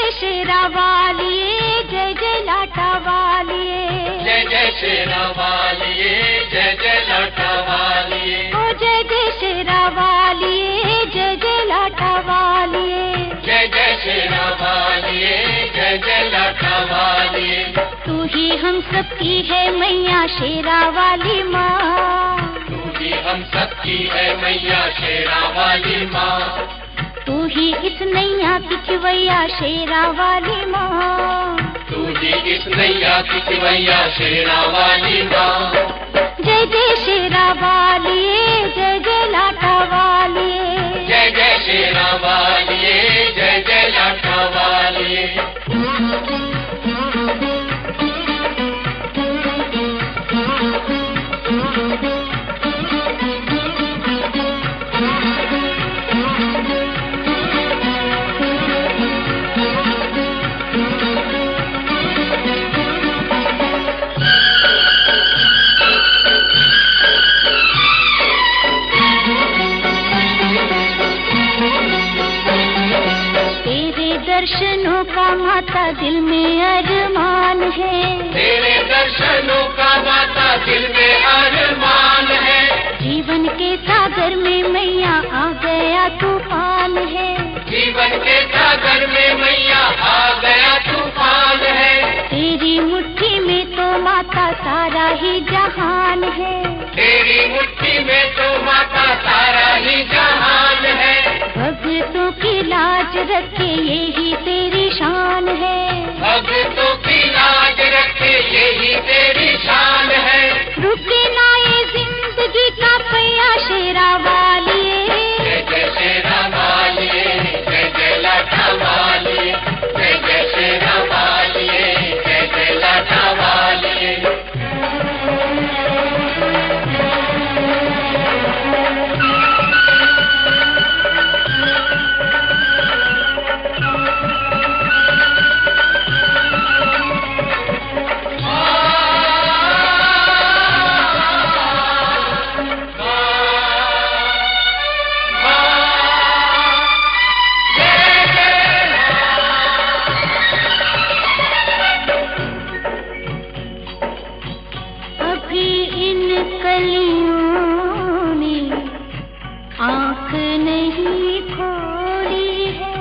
शेरा वालिए, जय जय लाटा वालिए। जय जय शेरा वालिए, जय जय लाटा वालिए। ओ जय जय शेरा वालिए, जय जय लाटा वालिए। जय जय शेरा वालिए, जय जय लाटा वालिए। तू ही हम सबकी है मैया शेरा वाली माँ। तू ही हम सबकी है मैया शेरा वाली माँ। तू ही इस नैया की खिवैया शेरा वाली माँ। तू ही इस नैया की खिवैया शेरा वाली माँ। जय जय शेरा वालिए, जय जय लाटा वालिए। जय जय शेरा वालिए, जय जय लाटा वालिए। दर्शनों का माता दिल में अरमान है। तेरे दर्शनों का माता दिल में अरमान है। जीवन के सागर में मैया आ गया तूफान है। जीवन के सागर में मैया आ गया तूफान है। तेरी मुट्ठी में तो माता सारा ही जहान है। तेरी मुट्ठी में तो माता सारा ही जहान है। भक्तों की लाज रखे यही तेरी शान है। भक्तों की लाज रखे यही तेरी शान है। रुके ना ये जिंदगी का पहिया शेरा वालिए। जय जय शेरा वालिए, जय जय लाटा वालिए। जय जय शेरा वालिए, जय जय लाटा वालिए। आँख नहीं खोली है,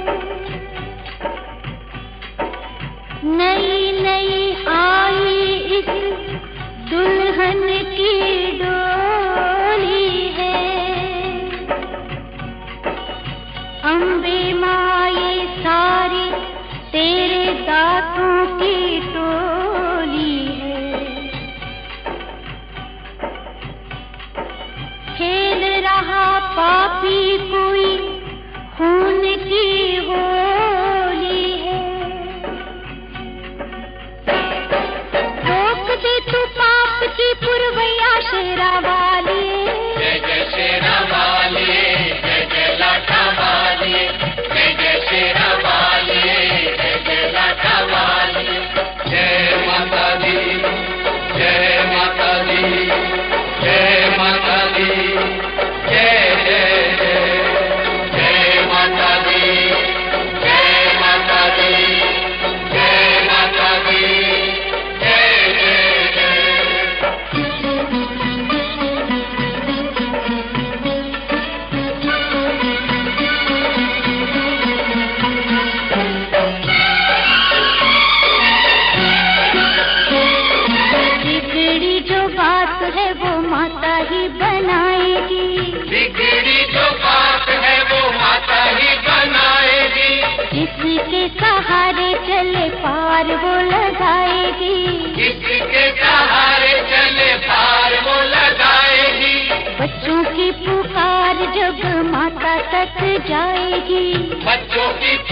नई नई आई इस दुल्हन की डोली है। अम्बे माँ ये सारी तेरे दांतों की टोली है। खेल रहा पापी कोई खून की होली है। रोक दे तू पाप की पुरवैया शेरा वालिए। जय जय शेरा वालिए, जय जय लाटा वालिए। जय जय शेरा वालिए, जय जय लाटा वालिए। जय माता दी, जय माता दी, जय माता दी। जय जय जय, जय माता दी, जय माता दी, जय माता दी। जय जय जय। बिगड़ी जो बात है वो माता ही बनाएगी। बिगड़ी जो बात है वो माता ही बनाएगी। जिसके सहारे चले पार वो लगाएगी। जिसके सहारे चले पार वो लगाएगी। बच्चों की पुकार जब माता तक जाएगी। बच्चों की